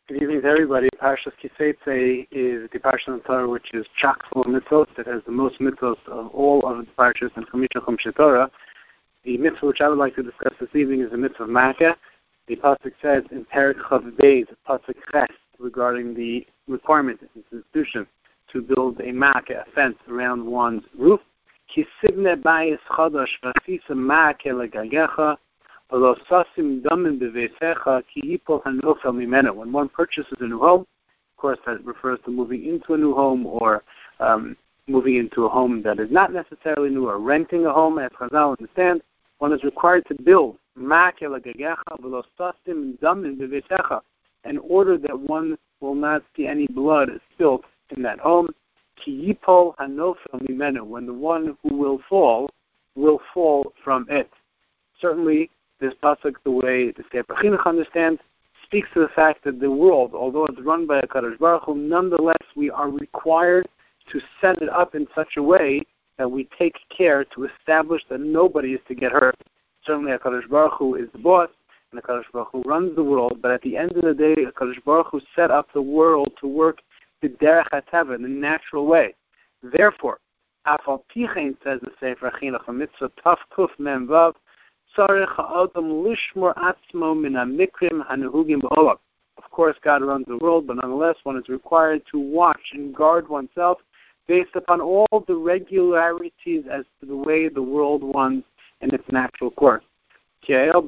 Good evening to everybody. Parshas Kiseitze is the parsha of the Torah which is chock full of mitzvot. It has the most mitzvot of all of the parshas and Chamisha Chumshei Torah. The mitzvah which I would like to discuss this evening is the mitzvah of Makkah. The pasuk says in Perek Chav Beis, pasuk Ches, regarding the requirement of this institution to build a Makkah, a fence around one's roof. Kisivne bayis chadash v'asisa Makkah legagecha. When one purchases a new home, of course that refers to moving into a new home or moving into a home that is not necessarily new or renting a home, as Chazal understand, one is required to build in order that one will not see any blood spilt in that home. When the one who will fall from it. Certainly, this pasuk, the way the Sefer Chinuch understands, speaks to the fact that the world, although it's run by HaKadosh Baruch Hu, nonetheless we are required to set it up in such a way that we take care to establish that nobody is to get hurt. Certainly HaKadosh Baruch Hu is the boss, and HaKadosh Baruch Hu runs the world, but at the end of the day, HaKadosh Baruch Hu set up the world to work the derech hateva, in the natural way. Therefore, Afal Pichein, says the Sefer Chinuch, mitzvah Taf Kuf Mem Vav, of course, God runs the world, but nonetheless, one is required to watch and guard oneself based upon all the regularities as to the way the world runs in its natural course. Baruch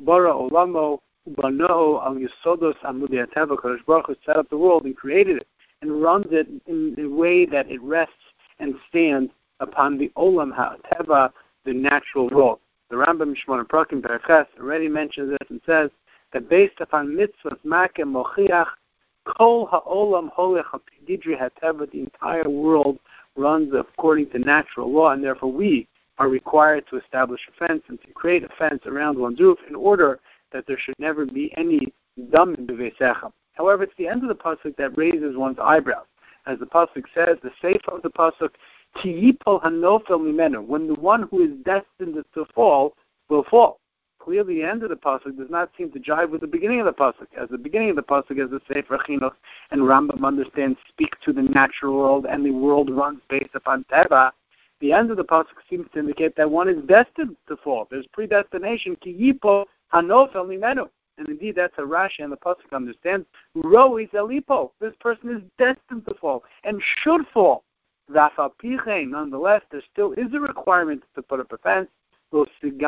Hu set up the world and created it and runs it in a way that it rests and stands upon the Olam HaTeva, the natural world. The Rambam Shmona Prakim Perek already mentions this and says that based upon mitzvahs Makkah Mochiach, Kol Ha'olam Holech HaPididri HaTeva, the entire world runs according to natural law, and therefore we are required to establish a fence and to create a fence around one's roof in order that there should never be any dam in beveisecha. However, it's the end of the pasuk that raises one's eyebrows. As the pasuk says, the sefer of the pasuk, when the one who is destined to fall will fall. Clearly, the end of the pasuk does not seem to jive with the beginning of the pasuk. As the beginning of the pasuk, as the Sefer Chinuch and Rambam understand, speak to the natural world, and the world runs based upon teva. The end of the pasuk seems to indicate that one is destined to fall. There's predestination. Ki yipo hanofel mimenu. And indeed, that's a Rashi and the pasuk understands. Ro is elipo. This person is destined to fall and should fall. Nonetheless, there still is a requirement to put up a fence. Don't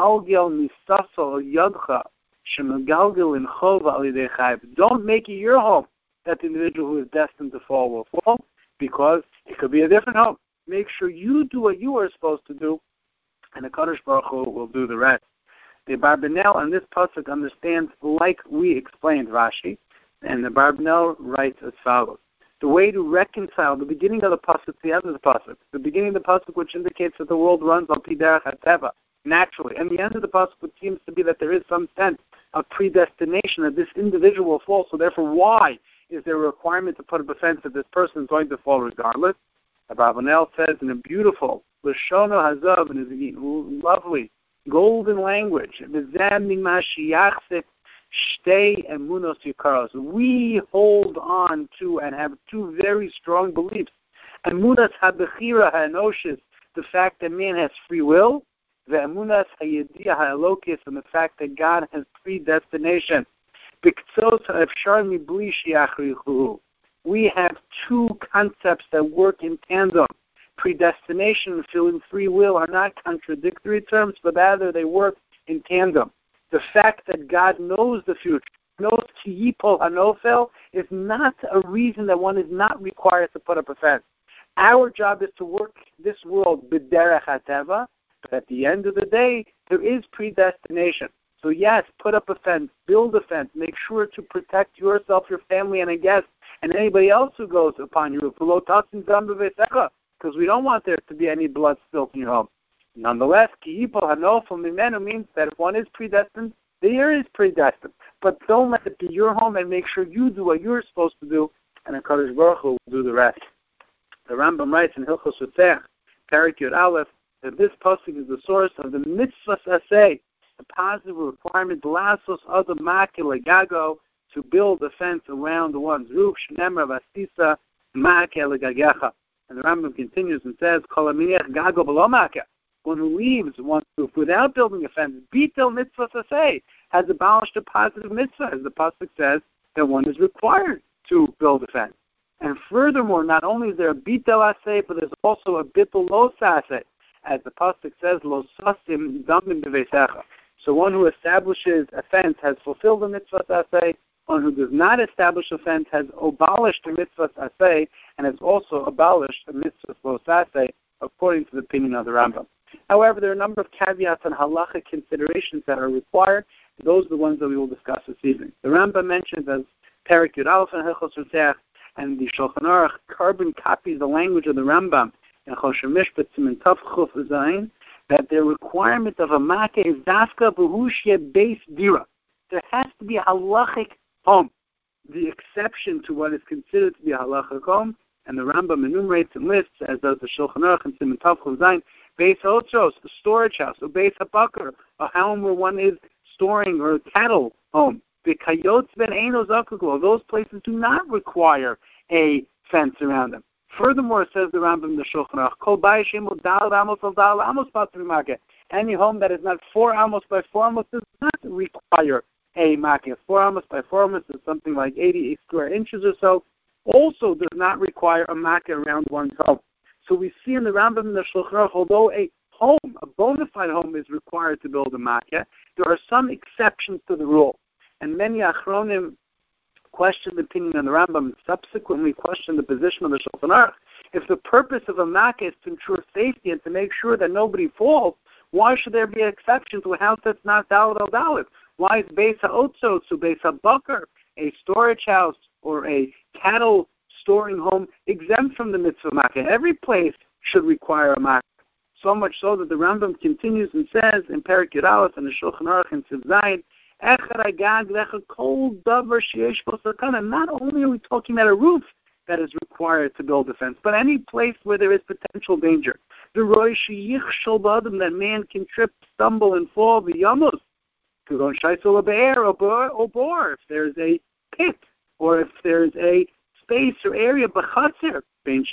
make it your home that the individual who is destined to fall will fall, because it could be a different home. Make sure you do what you are supposed to do, and the Kadosh Baruch Hu will do the rest. The Barbanel on this pasuk understands like we explained Rashi, and the Barbanel writes as follows. The way to reconcile the beginning of the pasuk to the end of the pasuk. The beginning of the pasuk, which indicates that the world runs on Piderach HaTeva, naturally. And the end of the pasuk, which seems to be that there is some sense of predestination that this individual will fall. So therefore, why is there a requirement to put up a fence that this person is going to fall regardless? Abravanel says in a beautiful, Lashono Hazav, in his lovely, golden language, we hold on to and have two very strong beliefs. Emunas habechira ha'enoshis, the fact that man has free will, the emunas hayediyah ha'elokis, and the fact that God has predestination. We have two concepts that work in tandem. Predestination and feeling free will are not contradictory terms, but rather they work in tandem. The fact that God knows the future, knows ki yipol hanofel, is not a reason that one is not required to put up a fence. Our job is to work this world b'derech hateva, but at the end of the day, there is predestination. So yes, put up a fence, build a fence, make sure to protect yourself, your family, and a guest, and anybody else who goes upon your roof. Because we don't want there to be any blood spilt in your home. Nonetheless, ki yipol hanofel mimenu means that if one is predestined, there is predestined. But don't let it be your home, and make sure you do what you're supposed to do, and the Kadosh Baruch Hu will do the rest. The Rambam writes in Hilchos Sotech, Perek Yud Aleph, that this pasuk is the source of the mitzvah aseh, the positive requirement, lasos adam makil legago, to build a fence around one's roof. Shnemer vasisa ma'ake legagecha. And the Rambam continues and says, Kol haminiach gago b'lo ma'ake. One who leaves one's roof without building a fence, bitel mitzvah saseh, has abolished a positive mitzvah, as the pasuk says that one is required to build a fence. And furthermore, not only is there a bitel aseh, but there's also a bitel lo saseh, as the pasuk says, lo sasim damim b'veisecha. So one who establishes a fence has fulfilled the mitzvah aseh. One who does not establish a fence has abolished the mitzvah aseh, and has also abolished the mitzvah lo saseh, according to the opinion of the Rambam. However, there are a number of caveats and halachic considerations that are required. Those are the ones that we will discuss this evening. The Rambam mentions as Perek Yud Aleph and Hilchos Ruteach, and the Shulchan Aruch carbon copies the language of the Rambam in Choshen Mishpat Siman Tav Chuf Zayin, that the requirement of a makeh is dafka b'hushye beis dira. There has to be a halachic home. The exception to what is considered to be a halachic home, and the Rambam enumerates and lists, as does the Shulchan Aruch and Siman Tav Chuf Zayin, Beis Otros, a storage house, or Beis HaBakar, a home where one is storing, or a cattle home. The Kayotz Ben Eino Zakuklo, those places do not require a fence around them. Furthermore, says the Rambam in the Shulchan Aruch, Kol Bayis Shemo Dal Amos Al Dal Amos Patri Makeh. Any home that is not 4 amos by 4 amos does not require a makeh. 4 amos by 4 amos is something like 88 square inches or so. Also does not require a makeh around one's home. So we see in the Rambam and the Shulchan Aruch, although a home, a bona fide home, is required to build a makeh, there are some exceptions to the rule. And many Achronim questioned the opinion of the Rambam and subsequently questioned the position of the Shulchan Aruch. If the purpose of a makeh is to ensure safety and to make sure that nobody falls, why should there be an exception to a house that's not Dalet al Dalet? Why is Beis HaOtzos, or Beis HaBakar, a storage house or a cattle storing home, exempt from the mitzvah makeh? Every place should require a makeh. So much so that the Rambam continues and says in Perek Yud Aleph and the Shulchan Aruch and Siv Zayin, not only are we talking about a roof that is required to build a fence, but any place where there is potential danger. The roy that man can trip, stumble, and fall, the yamos, or if there's a pit, or if there's a space or area, whether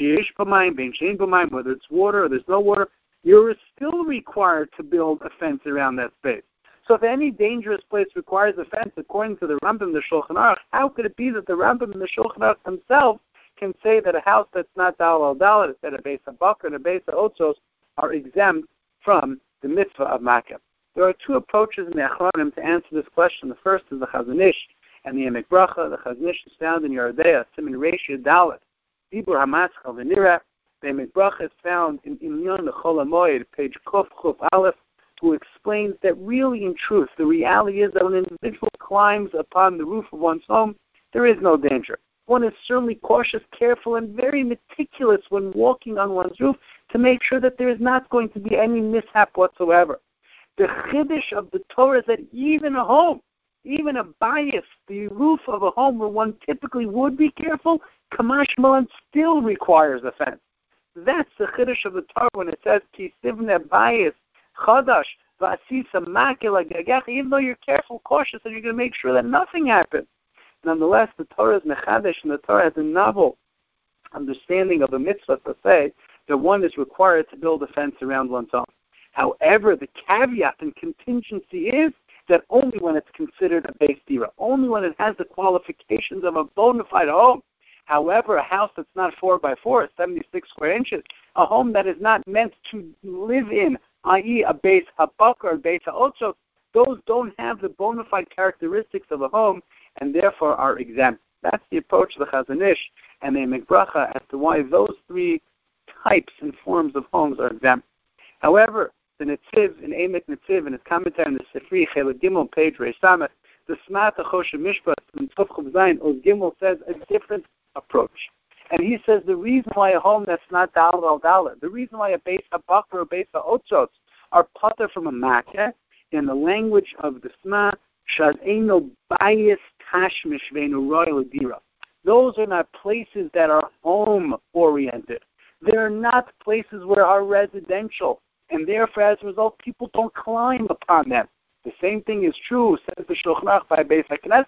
it's water or there's no water, you're still required to build a fence around that space. So if any dangerous place requires a fence, according to the Rambam and the Shulchan Aruch, how could it be that the Rambam and the Shulchan Aruch themselves can say that a house that's not Dalet al Dalet, that a Beis HaBakar and a Beis HaOtzos, are exempt from the mitzvah of makeh? There are two approaches in the Achronim to answer this question. The first is the Chazon Ish and the Emek Bracha. The Chazon Ish is found in Yeridea, Siman Reish Dalet, Dibur HaMatzchel V'Nira. The Emek Bracha is found in Inyan L'Chol HaMoed, page Kof Chuf Aleph, who explains that really, in truth, the reality is that when an individual climbs upon the roof of one's home, there is no danger. One is certainly cautious, careful, and very meticulous when walking on one's roof to make sure that there is not going to be any mishap whatsoever. The chiddush of the Torah is that even a home, even a bias, the roof of a home where one typically would be careful, Kamash Malan still requires a fence. That's the chiddush of the Torah when it says, Ki sivne bias, Chadash, Vasisa, Makela, Gagach, even though you're careful, cautious, and you're going to make sure that nothing happens. Nonetheless, the Torah is Mechadesh, and the Torah has a novel understanding of a mitzvah to say that one is required to build a fence around one's home. However, the caveat and contingency is that only when it's considered a beis dira, only when it has the qualifications of a bona fide home. However, a house that's not 4 by 4, 76 square inches, a home that is not meant to live in, i.e. a Beis HaBakar or Beis HaOtzos, those don't have the bona fide characteristics of a home and therefore are exempt. That's the approach of the Chazon Ish and the Emek Bracha as to why those 3 types and forms of homes are exempt. However, the Netziv, in Emek Netziv, in his commentary on the Sifri, Chelek Gimel, page Reish Samech, the Smata Choshen Mishpat, in Tov Chuf Zayin, Oz Gimel says a different approach. And he says the reason why a home that's not Dalet al Dalet, the reason why a Beis HaBakar or Beis HaOtzos are pater from a makeh, in the language of the Sma, Shad Eino Bayis Tashmish Veinu Royal Dira. Those are not places that are home-oriented. They're not places where are residential, and therefore, as a result, people don't climb upon them. The same thing is true, says the Shulchan Aruch, by Beis HaKnesset.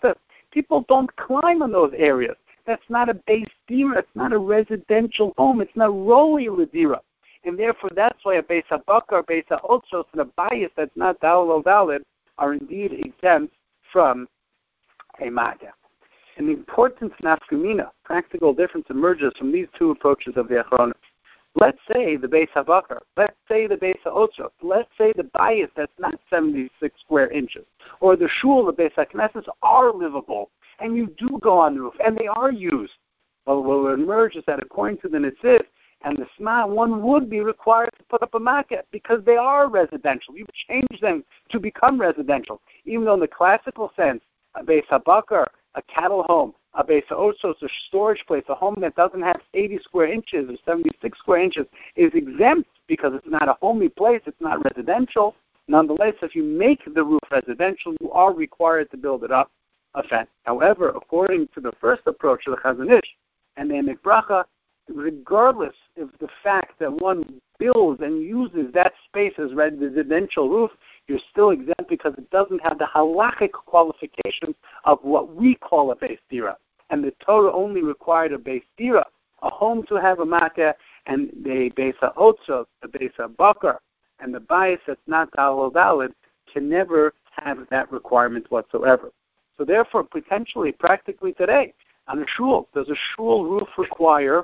People don't climb on those areas. That's not a base dira. It's not a residential home. It's not roli ledira. And therefore, that's why a beis habakar, beis haotzos, and a bias that's not dalal valid are indeed exempt from a makeh. An important nafkamina, practical difference emerges from these two approaches of the Achronim. Let's say the beis habakar, let's say the beis haotzos, let's say the bias that's not 76 square inches, or the shul, the beis haknesses are livable, and you do go on the roof, and they are used. Well, what will emerge is that according to the Netziv and the Sma, one would be required to put up a makeh because they are residential. You change them to become residential. Even though in the classical sense, a beis habakar, a cattle home, a beis haotzos, a storage place, a home that doesn't have 80 square inches or 76 square inches is exempt because it's not a homey place, it's not residential. Nonetheless, if you make the roof residential, you are required to build it up a fence. However, according to the first approach of the Chazon Ish and the Emek Bracha, regardless of the fact that one builds and uses that space as residential roof, you're still exempt because it doesn't have the halachic qualifications of what we call a beis dira. And the Torah only required a beis dira, a home to have a makeh, and the beis haotzos, the beis habakar, and the bias that's not dalal valid can never have that requirement whatsoever. So therefore, potentially, practically today, on a shul, does a shul roof require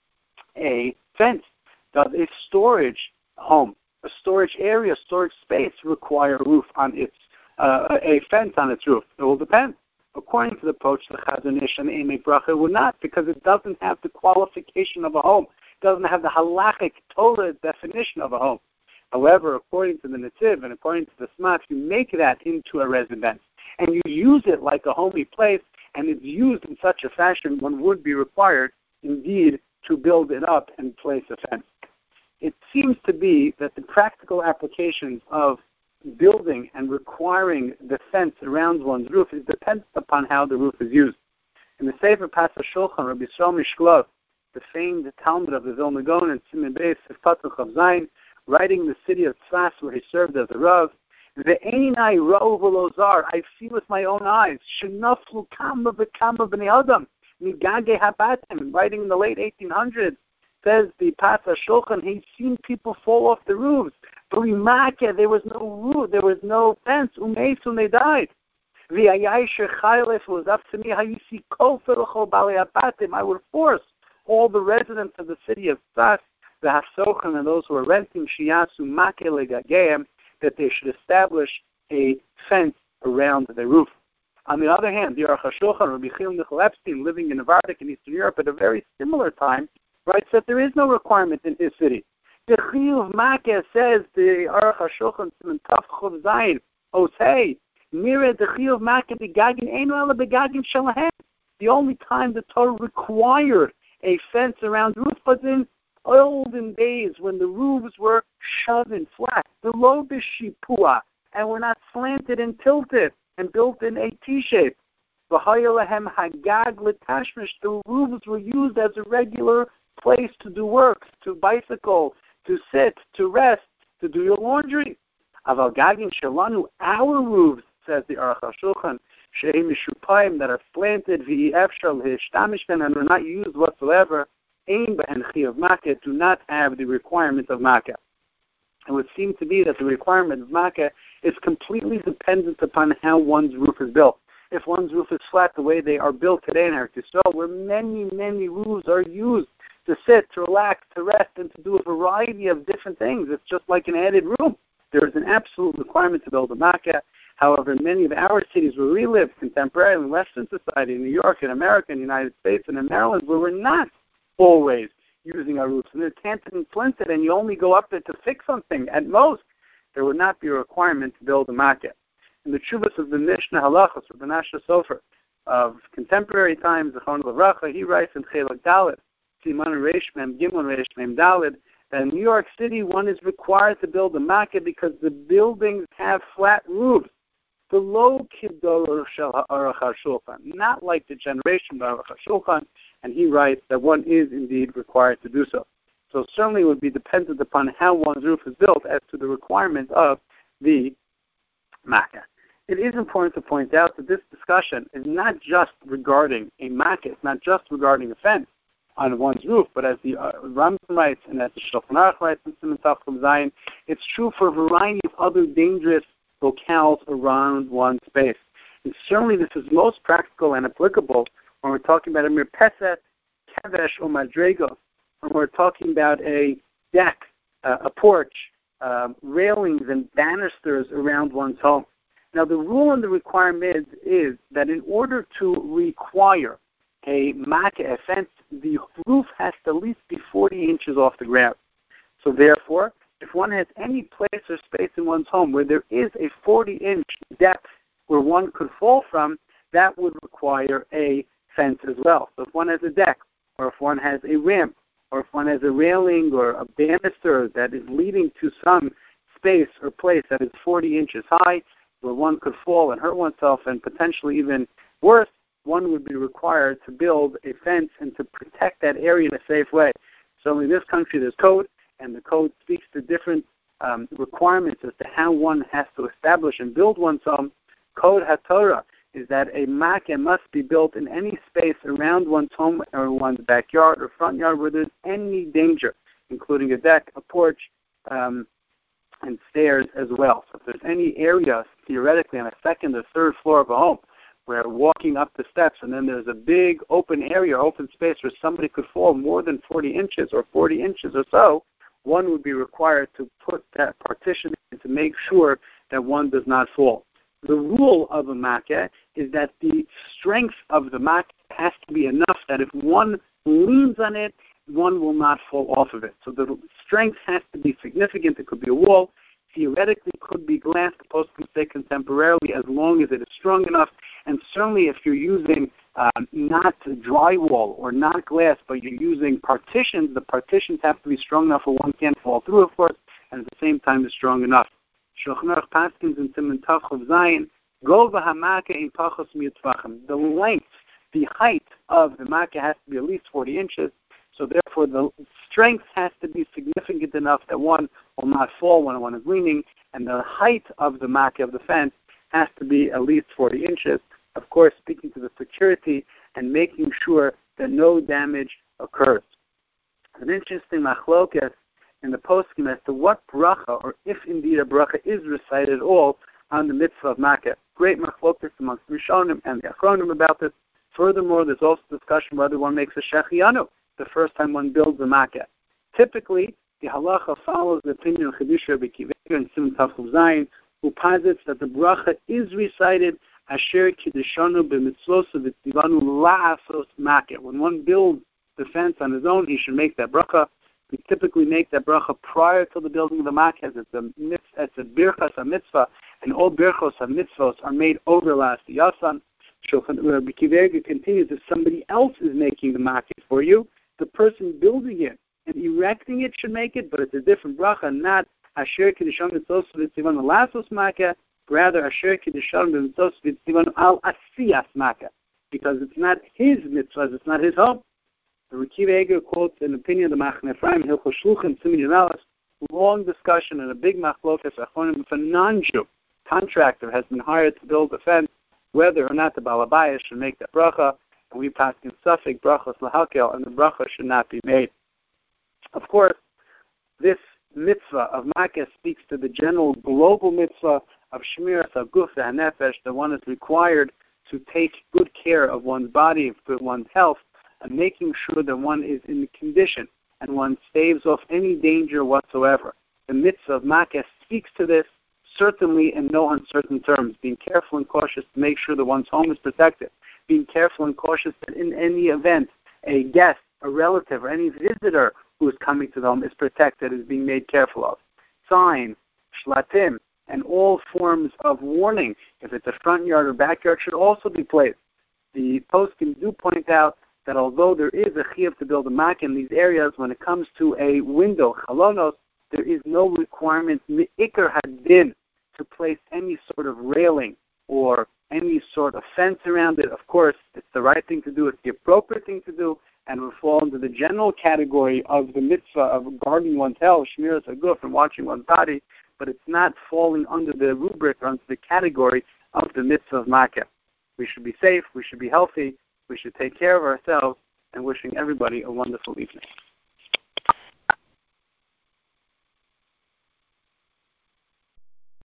a fence? Does a storage home, a storage area, storage space require a roof on its, a fence on its roof? It will depend. According to the approach to the Chazon Ish and the Emek Bracha, it would not, because it doesn't have the qualification of a home. It doesn't have the halachic Torah definition of a home. However, according to the Netziv and according to the Sma, if you make that into a residence and you use it like a homey place, and it's used in such a fashion, one would be required, indeed, to build it up and place a fence. It seems to be that the practical applications of building and requiring the fence around one's roof is dependent upon how the roof is used. In the Sefer Pasach Shulchan, Rabbi Yisrael Mishklov, the famed Talmud of the Vilna Gaon and Siman Beis Sifat Chav Zayin, writing the city of Tzfas where he served as a Rav, Ve'einai ra'u v'lo zar, I see with my own eyes, shenaflu kama v'kama b'nei adam, migage habatim, writing in the late 1800s, says the Pasach Shulchan, he's seen people fall off the roofs. B'rimake, there was no roof, there was no fence, umeis, and they died. V'ayai shechayel, if it was up to me, how you see kofer l'chol balei habatim, I would force all the residents of the city of Tzfas, the Hasochan, and those who are renting, shiyasu make legageim, that they should establish a fence around their roof. On the other hand, the Aruch HaShulchan, Rabbi Chil Michal Epstein, living in Novardik in Eastern Europe at a very similar time, writes that there is no requirement in his city. The Chiyuv Makeh says, the Aruch HaShulchan, Siman Taf Chav Zayin, Osei, Mira the Chiyuv Makeh begagin einu ela begagin shalahem. The only time the Torah required a fence around the roof was in olden days when the roofs were shoved flat, the lo b'shipua, and were not slanted and tilted and built in a T-shape. V'hayalahem hagag l'tashmish, the roofs were used as a regular place to do work, to bicycle, to sit, to rest, to do your laundry. Aval gagin shalanu, our roofs, says the Aruch HaShulchan, she'im mishupayim, that are slanted, v'efshar l'hishtamish, and are not used whatsoever, Ein and Chiyuv Makeh, do not have the requirement of Makeh. It would seem to be that the requirement of Makeh is completely dependent upon how one's roof is built. If one's roof is flat the way they are built today in Eretz Yisrael, where many, many roofs are used to sit, to relax, to rest, and to do a variety of different things, it's just like an added room. There is an absolute requirement to build a Makeh. However, in many of our cities where we live contemporarily in Western society, in New York, in America, in the United States, and in Maryland, where we're not always using our roofs, and they're tanted and flinted, and you only go up there to fix something. At most, there would not be a requirement to build a makeh. In the Tshuvas of the Mishnah Halachos of the Nashna Sofer of contemporary times, the Zechron Livracha, he writes in Chelak Dalet, Siman Reish Mem Gimel Reish Mem Dalet, that in New York City one is required to build a makeh because the buildings have flat roofs. Below Kibdor Shel Aruch HaShulchan, not like the generation of Aruch HaShulchan, and he writes that one is indeed required to do so. So certainly it would be dependent upon how one's roof is built as to the requirement of the makeh. it is important to point out that this discussion is not just regarding a makkah, it's not just regarding a fence on one's roof, but as the Rambam writes and as the Shulchan Aruch writes in Siman Tav Chav Zayin, it's true for a variety of other dangerous locales around one's space. And certainly this is most practical and applicable when we're talking about a mirpeset, kevesh, or madrego, when we're talking about a deck, a porch, railings and banisters around one's home. Now the rule and the requirement is that in order to require a makkah, a fence, the roof has to at least be 40 inches off the ground. So therefore, if one has any place or space in one's home where there is a 40-inch depth where one could fall from, that would require a fence as well. So if one has a deck, or if one has a ramp, or if one has a railing or a banister that is leading to some space or place that is 40 inches high, where one could fall and hurt oneself, and potentially even worse, one would be required to build a fence and to protect that area in a safe way. So in this country there's code, and the code speaks to different requirements as to how one has to establish and build one's home. Code HaTorah is that a makkah must be built in any space around one's home or one's backyard or front yard where there's any danger, including a deck, a porch, and stairs as well. So if there's any area, theoretically, on a second or third floor of a home, where walking up the steps and then there's a big open area, open space where somebody could fall more than 40 inches or 40 inches or so, one would be required to put that partition in to make sure that one does not fall. The rule of a makkah is that the strength of the makkah has to be enough that if one leans on it, one will not fall off of it. So the strength has to be significant. It could be a wall. Theoretically, could be glass. The post can stay contemporarily as long as it is strong enough. And certainly if you're using not drywall or not glass, but you're using partitions, the partitions have to be strong enough where one can't fall through, of course, and at the same time is strong enough. Shulchan Aruch paskins in Siman Tav Chav Zayin, Gova HaMakkah in Pachos Mi'Tvachim. The length, the height of the makkah has to be at least 40 inches. So therefore, the strength has to be significant enough that one will not fall when one is leaning, and the height of the makkah, of the fence, has to be at least 40 inches. Of course, speaking to the security and making sure that no damage occurs. An interesting machlokas in the poskim as to what bracha, or if indeed a bracha is recited at all on the mitzvah of makkah. Great machlokas amongst the Rishonim and the Achronim about this. Furthermore, there's also discussion whether one makes a shechiyanu the first time one builds a makkah. Typically, the halacha follows the opinion of Chiddushei Rabbi Akiva Eiger and Siman Tav Chav Zayin, who posits that the bracha is recited asher kiddeshanu b'mitzvos v'tzivanu la'asos makkah. When one builds the fence on his own, he should make that bracha. We typically make that bracha prior to the building of the makkah. It's a birchas ha-mitzvah, and all birchos ha-mitzvos are made over last yasan. Rabbi Akiva Eiger continues, if somebody else is making the makkah for you, the person building it and erecting it should make it, but it's a different bracha, not asher kiddeshanu b'mitzvos v'tzivanu la'asos makkah, rather asher kiddeshanu b'mitzvos v'tzivanu al asiyas makkah, because it's not his mitzvahs, it's not his home. Rabbi Akiva Eiger quotes an opinion of the Machne Ephraim, Hilchos Shluchim, Siman Yudalis, long discussion and a big machlokas achronim. If a non-Jew contractor has been hired to build a fence, whether or not the Baal Habayis should make that bracha, and we pass in Suffolk brachos lahakel, and the bracha should not be made. Of course, this mitzvah of makkah speaks to the general global mitzvah of shmiras haguf v'hanefesh, that one is required to take good care of one's body, for one's health, and making sure that one is in the condition and one staves off any danger whatsoever. The mitzvah of makkah speaks to this, certainly in no uncertain terms, being careful and cautious to make sure that one's home is protected, being careful and cautious that in any event, a guest, a relative, or any visitor who is coming to the home is protected, is being made careful of. Signs, shlatim, and all forms of warning, if it's a front yard or backyard, should also be placed. The poskim do point out that although there is a chiyuv to build a makkah in these areas, when it comes to a window, chalonos, there is no requirement, mi'ikar hadin, to place any sort of railing or any sort of fence around it. Of course, it's the right thing to do, it's the appropriate thing to do, and will fall into the general category of the mitzvah of guarding one's health, shmiras haguf, and watching one's body, but it's not falling under the rubric or under the category of the mitzvah of Makkah. We should be safe, we should be healthy, we should take care of ourselves, and wishing everybody a wonderful evening.